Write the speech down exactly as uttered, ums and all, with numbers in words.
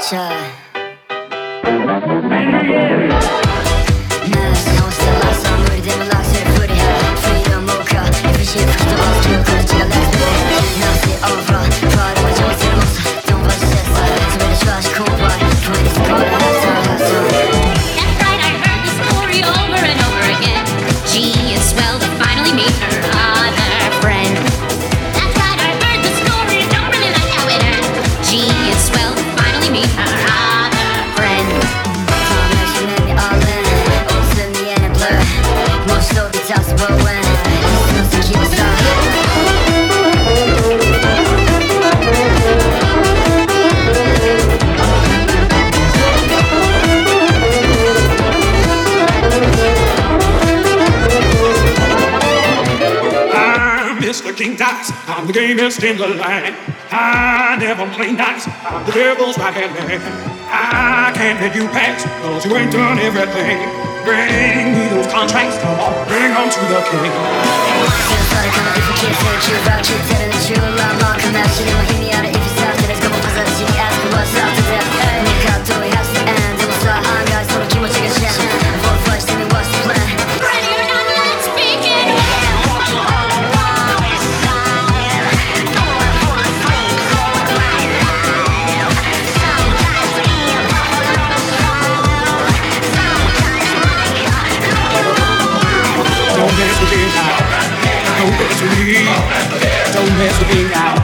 Try. Nice, I was still lost, I'm ready to relax, here for the freedom, mocha. If you shit, first of all, still gonna take a last minute. Now c'est over, pride of my joints in the most. Don't rush this, so really trash, cool, right? Twenty to go, that's all, that's all. That's right, I heard the story over and over again. Gee, it's swell to finally meet her other friend. That's right, I heard the story, don't really like how it ends. Gee, it's swell to finally meet her other friend. Combination in the all in, all in the end and blur. Most of the toss, but when it's supposed to keep us up. Mister King Dice, I'm the gamest in the land. I never play nice, I'm the devil's right hand man. I can't let you pass, cause you ain't done everything. Bring me those contracts, come on, bring them to the king. Since I come up if you can't say the truth, about you telling the truth. I'm not coming out, shit in my hear me out if you stop to this. Come on, cause I see ask me what's up to them. Nick out, do we have to end? It was like, I'm guys, so keep on taking a chance. Vote fudge, tell me what's the plan. Ready or not, let's begin. Don't mess with me now. Don't mess with me. Don't mess with me now.